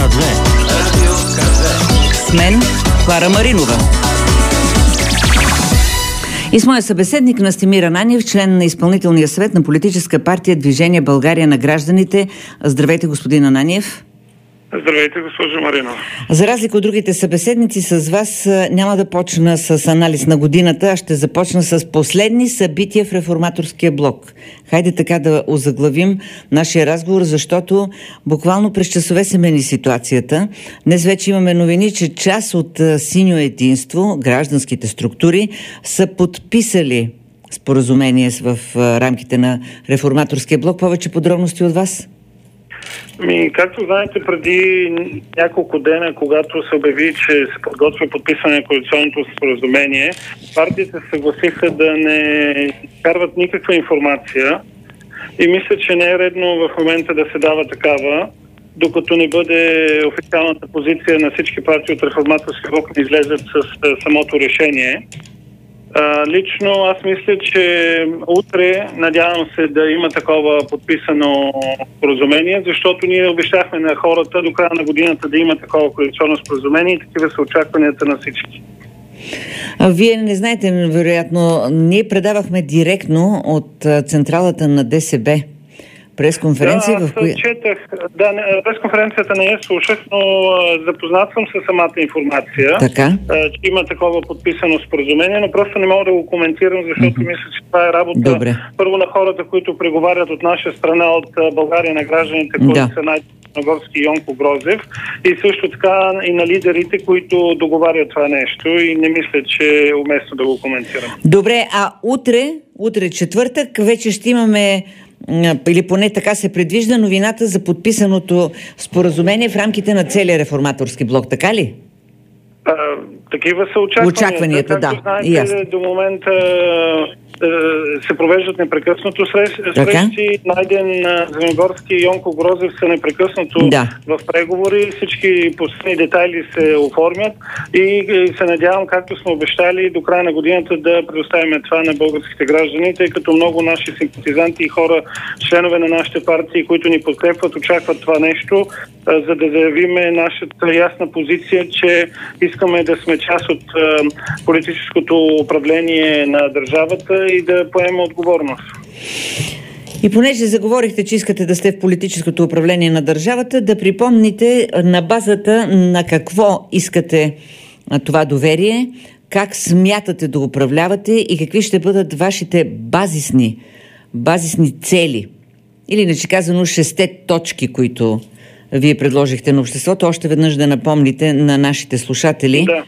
К2. Радио К2. С мен Клара Маринова. И с моя събеседник Настимир Ананиев, член на изпълнителния съвет на политическа партия Движение България на гражданите. Здравейте, господин Ананиев. Здравейте, госпожо Маринова. За разлика от другите събеседници, с вас няма да почна с анализ на годината, а ще започна с последни събития в Реформаторския блок. Хайде така да озаглавим нашия разговор, защото буквално през часове се мени ситуацията. Днес вече имаме новини, че част от Синьо единство, гражданските структури, са подписали споразумение в рамките на Реформаторския блок. Повече подробности от вас? Както знаете, преди няколко дена, когато се обяви, че се подготвя подписване на коалиционното споразумение, партиите се съгласиха да не карват никаква информация и мисля, че не е редно в момента да се дава такава, докато не бъде официалната позиция на всички партии от Реформаторския блок да излезат с самото решение. Лично аз мисля, че утре надявам се да има такова подписано споразумение, защото ние обещахме на хората до края на годината да има такова коалиционно споразумение и такива са очакванията на всички. Вие не знаете, вероятно, ние предавахме директно от централата на ДСБ пресконференция, в която... четах. Да, пресконференцията не я слушах, но запознат съм с самата информация, че има такова подписано споразумение, но просто не мога да го коментирам, защото мисля, че това е работа първо на хората, които преговарят от наша страна, от България на гражданите, които са Нагорски и Йонко Грозев, и също така и на лидерите, които договарят това нещо, и не мисля, че е уместно да го коментирам. Добре, а утре четвъртък, вече ще имаме, или поне така се предвижда, новината за подписаното споразумение в рамките на целия Реформаторски блок, така ли? Такива са очакванията. Да. Знаете, до момента се провеждат непрекъснато срещи. Найден, Зеленогорски и Йонко Грозев са непрекъснато в преговори. Всички последни детайли се оформят и се надявам, както сме обещали, до края на годината да предоставим това на българските граждани, тъй като много наши симпатизанти и хора, членове на нашите партии, които ни подкрепват, очакват това нещо, за да заявиме нашата ясна позиция, че искаме да сме част от политическото управление на държавата и да поемем отговорност. И понеже заговорихте, че искате да сте в политическото управление на държавата, да припомните на базата на какво искате това доверие, как смятате да управлявате и какви ще бъдат вашите базисни цели. Или иначе казано 6 точки, които вие предложихте на обществото. Още веднъж да напомните на нашите слушатели. Да.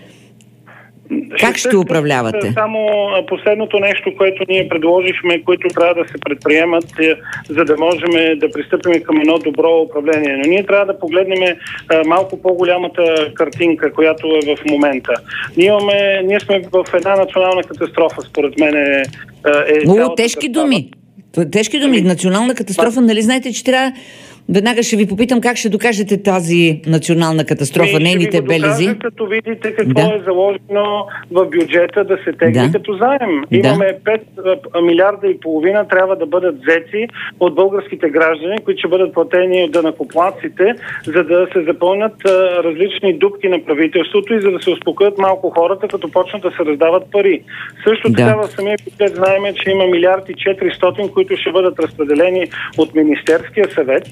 Как ще управлявате? Само последното нещо, което ние предложихме, които трябва да се предприемат, за да можем да пристъпим към едно добро управление. Но ние трябва да погледнем малко по-голямата картинка, която е в момента. Ние сме в една национална катастрофа, според мен. Тежки думи. Тежки думи. Национална катастрофа, нали знаете, че трябва... Веднага ще ви попитам как ще докажете тази национална катастрофа, нейните белези. Ще като видите какво е заложено в бюджета да се тегли като заем. Имаме 5 милиарда и половина трябва да бъдат взети от българските граждани, които ще бъдат платени от данъкоплатците, за да се запълнят различни дупки на правителството и за да се успокоят малко хората, като почнат да се раздават пари. Също така в самия бюджет знаем, че има милиард и 400, които ще бъдат разпределени от Министерския съвет.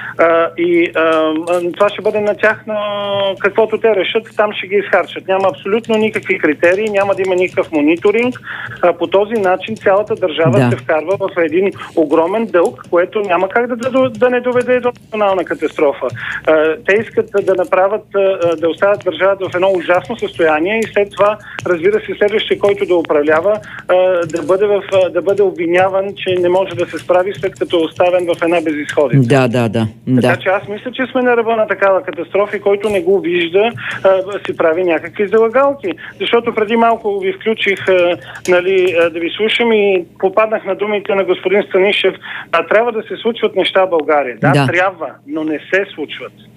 Това ще бъде на тях, на каквото те решат, там ще ги изхарчат. Няма абсолютно никакви критерии, няма да има никакъв мониторинг. По този начин цялата държава се вкарва в един огромен дълг, което няма как да не доведе до национална катастрофа. Те искат да направят, да оставят държавата в едно ужасно състояние и след това, разбира се, следващия, който да управлява, да бъде обвиняван, че не може да се справи, след като е оставен в една безизходица. Така че аз мисля, че сме на ръба на такава катастрофа и който не го вижда, си прави някакви залагалки. Защото преди малко ви включих да ви слушам и попаднах на думите на господин Станишев. Трябва да се случват неща в България. Да, трябва, но не се случват.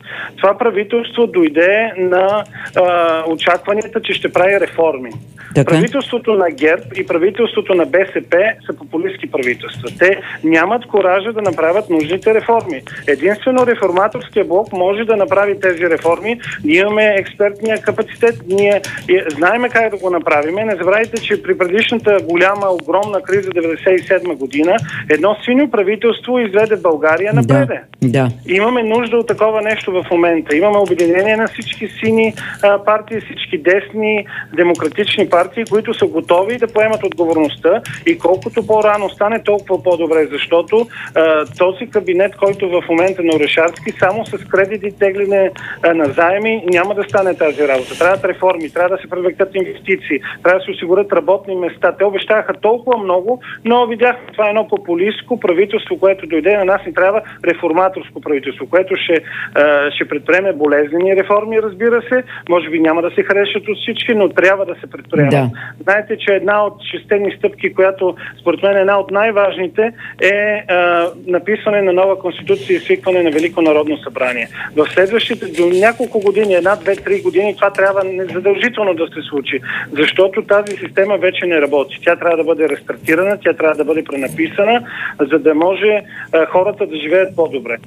Това правителство дойде на очакванията, че ще прави реформи. Така. Правителството на ГЕРБ и правителството на БСП са популистки правителства. Те нямат коража да направят нужните реформи. Единствено реформаторския блок може да направи тези реформи. Ние имаме експертния капацитет, ние знаем как да го направим. Не забравяйте, че при предишната голяма, огромна криза 1997 година едно синьо правителство изведе България напреде. Да. Имаме нужда от такова нещо в момента. Имаме обединение на всички сини партии, всички десни, демократични партии, които са готови да поемат отговорността и колкото по-рано стане, толкова по-добре, защото този кабинет, който в момента на Орешарски, само с кредити тегляне на заеми няма да стане тази работа. Трябват реформи, трябва да се привлекат инвестиции, трябва да се осигурят работни места. Те обещаха толкова много, но видяхме, това е едно популистко правителство, което дойде на нас, ни трябва реформаторско правителство, което ще предприеме болезнени реформи, разбира се. Може би няма да се харесат от всички, но трябва да се предприемат. Да. Знаете, че една от шестени стъпки, която според мен е една от най-важните, е написване на нова конституция и свикване на Велико народно събрание. В следващите до няколко години, 1, 2, 3 години, това трябва незадължително да се случи, защото тази система вече не работи. Тя трябва да бъде рестартирана, тя трябва да бъде пренаписана, за да може хората да живеят по-добре.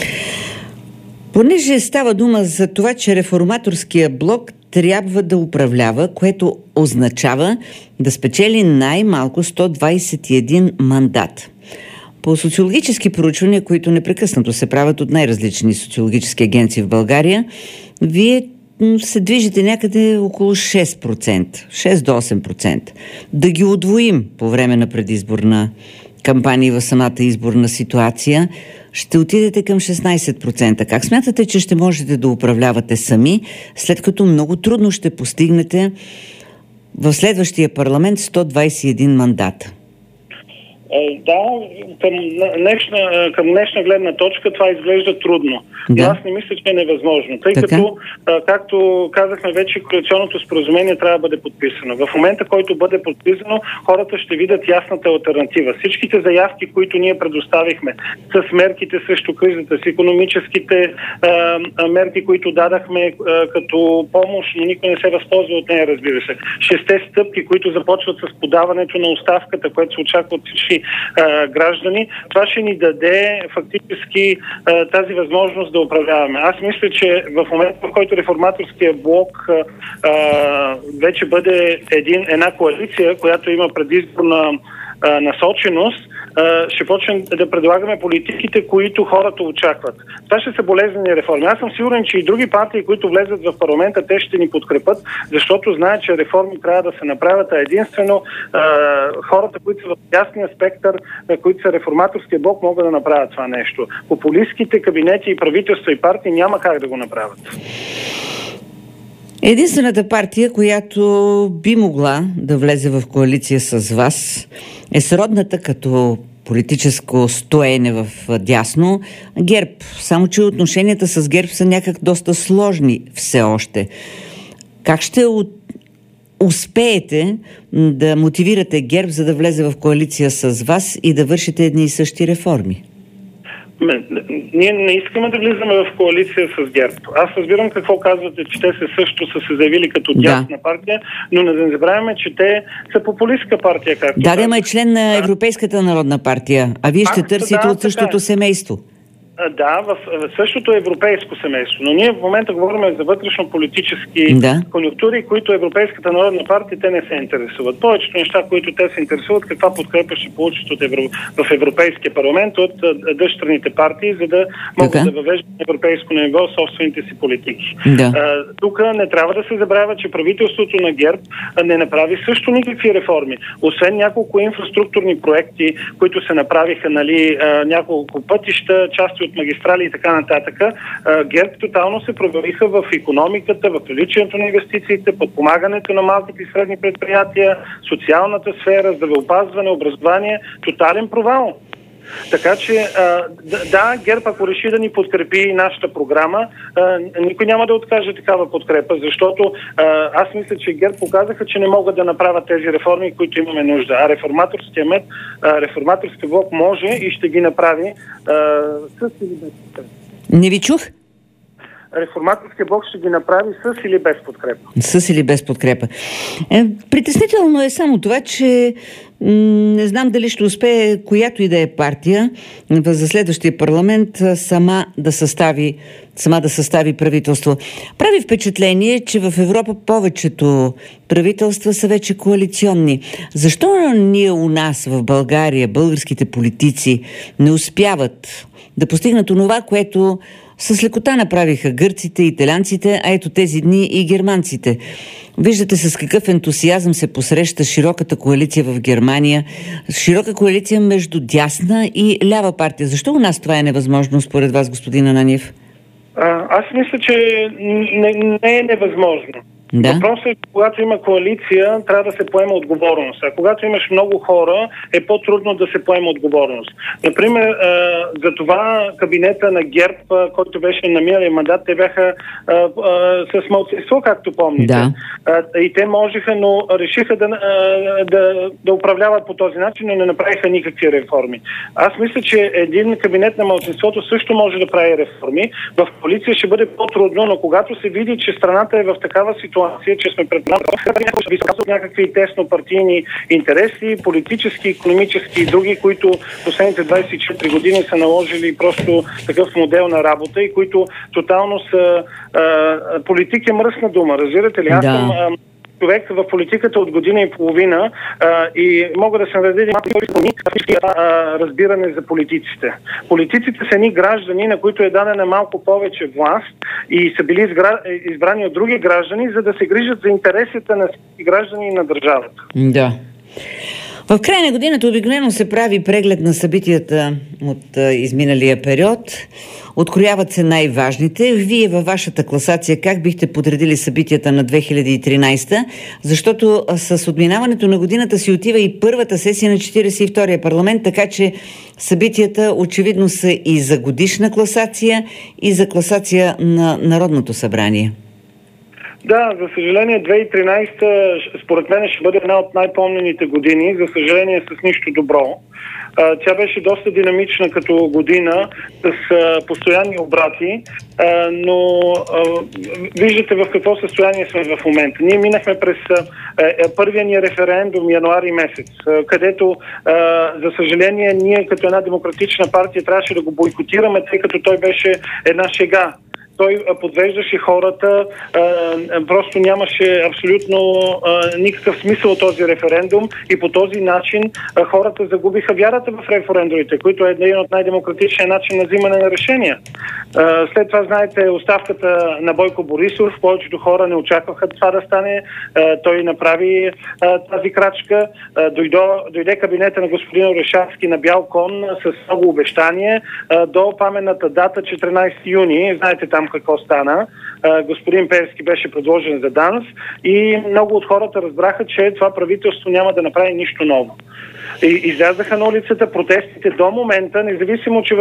Понеже става дума за това, че реформаторския блок трябва да управлява, което означава да спечели най-малко 121 мандат. По социологически проучвания, които непрекъснато се правят от най-различни социологически агенции в България, вие се движите някъде около 6%, 6 до 8%. Да ги удвоим по време на предизборна кампания в самата изборна ситуация, ще отидете към 16%. Как смятате, че ще можете да управлявате сами, след като много трудно ще постигнете в следващия парламент 121 мандата? Да, към днешна гледна точка това изглежда трудно. Да. Но аз не мисля, че е невъзможно. Тъй като, както казахме вече, коалиционното споразумение трябва да бъде подписано. В момента, който бъде подписано, хората ще видят ясната алтернатива. Всичките заявки, които ние предоставихме с мерките срещу кризата, с икономическите мерки, които дадахме като помощ, но никой не се възползва от нея, разбира се. 6 стъпки, които започват с подаването на оставката, което се очаква от всички граждани, това ще ни даде фактически тази възможност да управляваме. Аз мисля, че в момента, в който реформаторския блок вече бъде една коалиция, която има предизборна насоченост, ще почнем да предлагаме политиките, които хората очакват. Това ще са болезнени реформи. Аз съм сигурен, че и други партии, които влезат в парламента, те ще ни подкрепят, защото знаят, че реформи трябва да се направят, а единствено хората, които са в ясния спектър, които са реформаторския блок, могат да направят това нещо. Популистските кабинети и правителства и партии няма как да го направят. Единствената партия, която би могла да влезе в коалиция с вас, е сродната като политическо стоене в дясно ГЕРБ. Само че отношенията с ГЕРБ са някак доста сложни все още. Как ще успеете да мотивирате ГЕРБ, за да влезе в коалиция с вас и да вършите едни и същи реформи? Ние не искаме да влизаме в коалиция с ГЕРБ. Аз разбирам какво казвате, че те също са се заявили като дясна партия, но не забравяме, че те са популистка партия. Да, ама е член на Европейската народна партия, а вие ще търсите от същото семейство. Да, в същото европейско семейство. Но ние в момента говорим за вътрешно-политически конюнктури, които Европейската народна партия те не се интересуват. Повечето неща, които те се интересуват, каква подкрепа ще получат в Европейския парламент от дъщерните партии, за да могат да въвеждат на европейско ниво собствените си политики. Тук не трябва да се забравя, че правителството на ГЕРБ не направи също никакви реформи. Освен няколко инфраструктурни проекти, които се направиха, няколко пътища, части от магистрали и така нататък, ГЕРБ тотално се провалиха в икономиката, в привличането на инвестициите, подпомагането на малките и средни предприятия, социалната сфера, здравеопазване, образование, тотален провал. Така че, да, ГЕРБ, ако реши да ни подкрепи нашата програма, никой няма да откаже такава подкрепа, защото аз мисля, че ГЕРБ показаха, че не могат да направят тези реформи, които имаме нужда. А реформаторския блок може и ще ги направи с или без подкрепа. Не ви чух? Реформаторския блок ще ги направи с или без подкрепа. С или без подкрепа. Притеснително е само това, че не знам дали ще успее която и да е партия за следващия парламент сама да състави правителство. Прави впечатление, че в Европа повечето правителства са вече коалиционни. Защо ние у нас в България, българските политици, не успяват да постигнат онова, което с лекота направиха гърците, италианците, а ето тези дни и германците? Виждате с какъв ентусиазъм се посреща широката коалиция в Германия, широка коалиция между дясна и лява партия. Защо у нас това е невъзможно според вас, господин Ананиев? Аз мисля, че не е невъзможно. Да. Въпросът е, когато има коалиция, трябва да се поема отговорност. А когато имаш много хора, е по-трудно да се поема отговорност. Например, за това кабинета на ГЕРБ, който беше на миналия мандат, те бяха с малцинство, както помните. Да. И те можеха, но решиха да управляват по този начин, но не направиха никакви реформи. Аз мисля, че един кабинет на малцинството също може да прави реформи. В коалиция ще бъде по-трудно, но когато се види, че страната е в такава ситуация, че сме пред някакви теснопартийни интереси, политически, икономически и други, които последните 24 години са наложили просто такъв модел на работа и които тотално са политик е мръсна дума, разбирате ли? Аз съм човек в политиката от година и половина и мога да се нареди разбиране за политиците. Политиците са едни граждани, на които е дадена малко повече власт и са били избрани от други граждани, за да се грижат за интересите на всички граждани и на държавата. Да. В края на годината обикновено се прави преглед на събитията от изминалия период. Открояват се най-важните. Вие във вашата класация как бихте подредили събитията на 2013? Защото с отминаването на годината си отива и първата сесия на 42-я парламент, така че събитията очевидно са и за годишна класация, и за класация на Народното събрание. Да, за съжаление 2013 според мен ще бъде една от най-помнените години, за съжаление с нищо добро. Тя беше доста динамична като година, с постоянни обрати, но виждате в какво състояние сме в момента. Ние минахме през първия ни референдум януари месец, където, за съжаление, ние като една демократична партия трябваше да го бойкотираме, тъй като той беше една шега. Той подвеждаше хората, просто нямаше абсолютно никакъв смисъл този референдум и по този начин хората загубиха вярата в референдумите, които е един от най-демократичния начин на взимане на решения. След това, знаете, оставката на Бойко Борисов, повечето хора не очакваха това да стане. Той направи тази крачка. Дойде кабинета на господин Орешарски на бял кон с много обещания до паметната дата 14 юни. Знаете там какво стана. Господин Пеевски беше предложен за ДАНС и много от хората разбраха, че това правителство няма да направи нищо ново. И излязаха на улицата, протестите до момента, независимо, че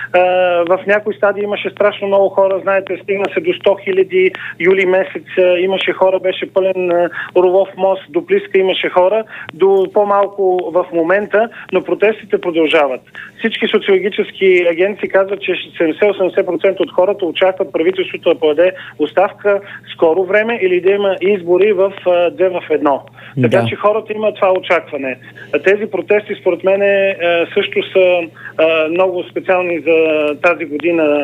в някои стадии имаше страшно много хора, знаете, стигна се до 100 000, юли месец имаше хора, беше пълен Орлов мост, до Плиска имаше хора, до по-малко в момента, но протестите продължават. Всички социологически агенции казват, че 70-80% от хората очакват правителството да подаде оставка скоро време или да има избори в 2 в 1. Така че хората имат това очакване. Тези протести, според мен, също са много специални за тази година,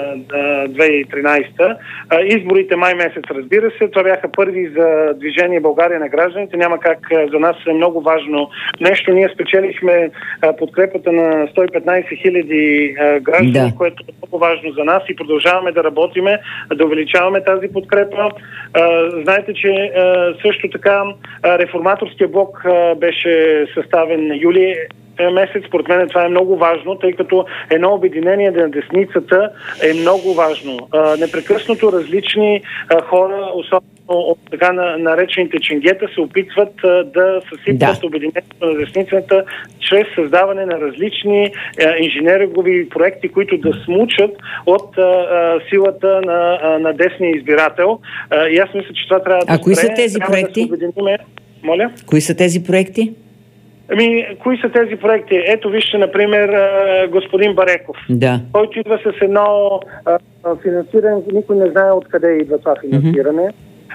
2013. Изборите май месец, разбира се. Това бяха първи за Движение България на гражданите. Няма как, за нас е много важно нещо. Ние спечелихме подкрепата на 115 000 граждани, което е много важно за нас и продължаваме да работиме, да увеличаваме тази подкрепа. Знаете, че също така реформаторския блок беше съставен юли месец. Според мен това е много важно, тъй като едно обединение на десницата е много важно. Непрекъснато различни хора, особено от така наречените ченгета, се опитват да съсипват обединението на десницата чрез създаване на различни инженерингови проекти, които да смучат от силата на десния избирател. И аз мисля, че това трябва да спре. А кои са тези проекти? Моля? Кои са тези проекти? Кои са тези проекти? Ето вижте, например, господин Бареков, който идва с едно финансиране, никой не знае откъде идва това финансиране.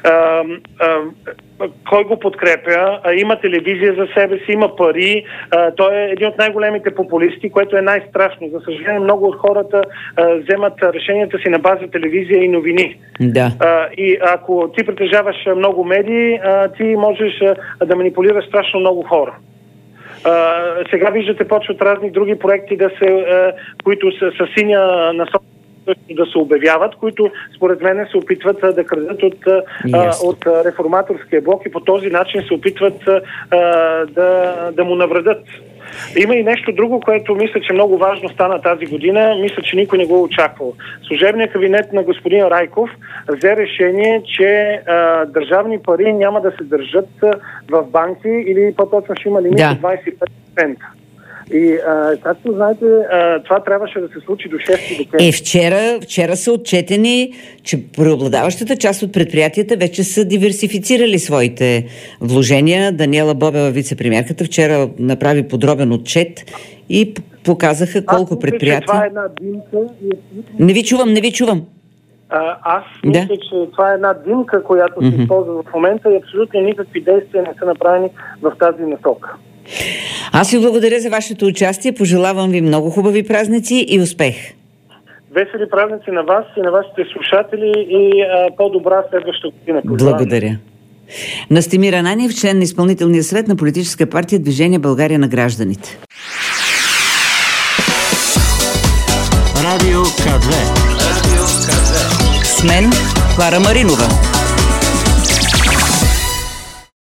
Кой го подкрепя? Има телевизия за себе си, има пари. Той е един от най-големите популисти, което е най-страшно. За съжаление, много от хората вземат решенията си на база телевизия и новини. И ако ти притежаваш много медии, ти можеш да манипулираш страшно много хора. Сега виждате, почват разни други проекти, които са с синя насока да се обявяват, които според мен се опитват да крадат от реформаторския блок и по този начин се опитват да му навредят. Има и нещо друго, което мисля, че много важно стана тази година. Мисля, че никой не го очаквал. Служебният кабинет на господин Райков взе решение, че държавни пари няма да се държат в банки или по-точно ще има лимит от 25%. И както знаете, това трябваше да се случи до 6 декември. Вчера са отчетени, че преобладаващата част от предприятията вече са диверсифицирали своите вложения. Даниела Бобева, вице-премиерката, вчера направи подробен отчет и показаха колко предприятия... Това е една димка... Не ви чувам. Аз мисля, че това е една димка, която се използва в момента и абсолютно никакви действия не са направени в тази насока. Аз ви благодаря за вашето участие. Пожелавам ви много хубави празници и успех. Весели празници на вас и на вашите слушатели и по-добра следваща година. Благодаря. Настимир Ананиев, член на изпълнителния съвет на политическа партия Движение България на гражданите. Радио К2. С мен Клара Маринова.